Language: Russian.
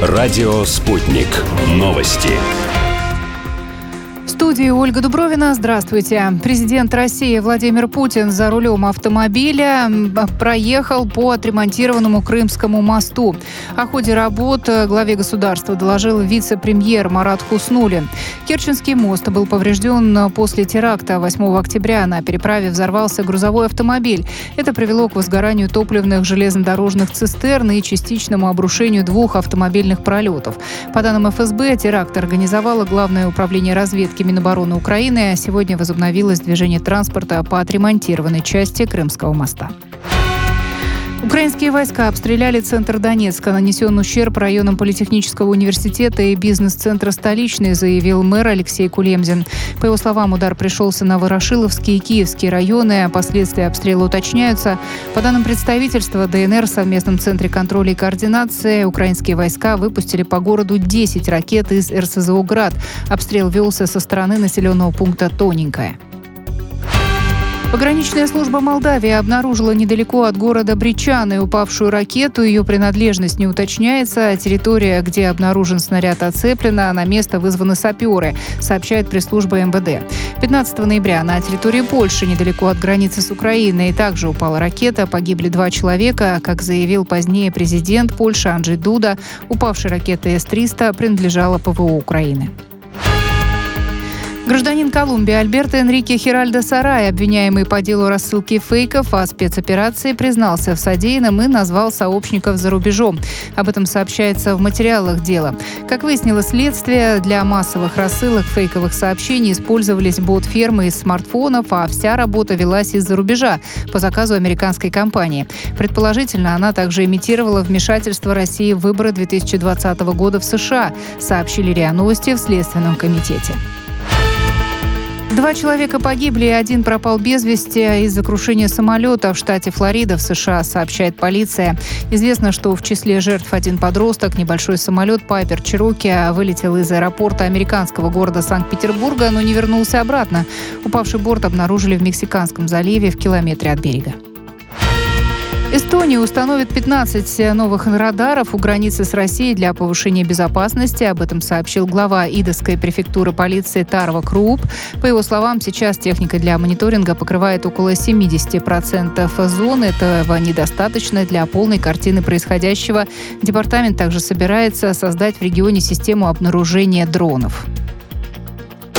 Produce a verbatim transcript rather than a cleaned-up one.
Радио «Спутник». Новости. В студии Ольга Дубровина. Здравствуйте. Президент России Владимир Путин за рулем автомобиля проехал по отремонтированному Крымскому мосту. О ходе работ главе государства доложил вице-премьер Марат Хуснуллин. Керченский мост был поврежден после теракта. восьмого октября на переправе взорвался грузовой автомобиль. Это привело к возгоранию топливных железнодорожных цистерн и частичному обрушению двух автомобильных пролетов. По данным эф эс бэ, теракт организовало Главное управление разведки Минобороны Украины. Сегодня возобновилось движение транспорта по отремонтированной части Крымского моста. Украинские войска обстреляли центр Донецка. Нанесен ущерб районам Политехнического университета и бизнес-центра «Столичный», заявил мэр Алексей Кулемзин. По его словам, удар пришелся на Ворошиловские и Киевские районы. Последствия обстрела уточняются. По данным представительства дэ эн эр в Совместном центре контроля и координации, украинские войска выпустили по городу десять ракет из эр эс зэ о «Град». Обстрел велся со стороны населенного пункта Тоненькое. Пограничная служба Молдавии обнаружила недалеко от города Бричаны упавшую ракету. Ее принадлежность не уточняется. Территория, где обнаружен снаряд, оцеплена. На место вызваны саперы, сообщает пресс-служба эм вэ дэ. пятнадцатого ноября на территории Польши, недалеко от границы с Украиной, также упала ракета. Погибли два человека. Как заявил позднее президент Польши Анджей Дуда, упавшая ракета эс триста принадлежала пэ вэ о Украины. Гражданин Колумбии Альберто Энрике Хиральдо Сарай, обвиняемый по делу рассылки фейков о спецоперации, признался в содеянном и назвал сообщников за рубежом. Об этом сообщается в материалах дела. Как выяснило следствие, для массовых рассылок фейковых сообщений использовались бот-фермы из смартфонов, а вся работа велась из-за рубежа по заказу американской компании. Предположительно, она также имитировала вмешательство России в выборы две тысячи двадцатого года в США, сообщили РИА Новости в Следственном комитете. Два человека погибли и один пропал без вести из-за крушения самолета в штате Флорида в США, сообщает полиция. Известно, что в числе жертв один подросток. Небольшой самолет Piper Cherokee вылетел из аэропорта американского города Санкт-Петербурга, но не вернулся обратно. Упавший борт обнаружили в Мексиканском заливе в километре от берега. Эстония установит пятнадцать новых радаров у границы с Россией для повышения безопасности. Об этом сообщил глава Идовской префектуры полиции Тарво Круп. По его словам, сейчас техника для мониторинга покрывает около семьдесят процентов зоны. Этого недостаточно для полной картины происходящего. Департамент также собирается создать в регионе систему обнаружения дронов.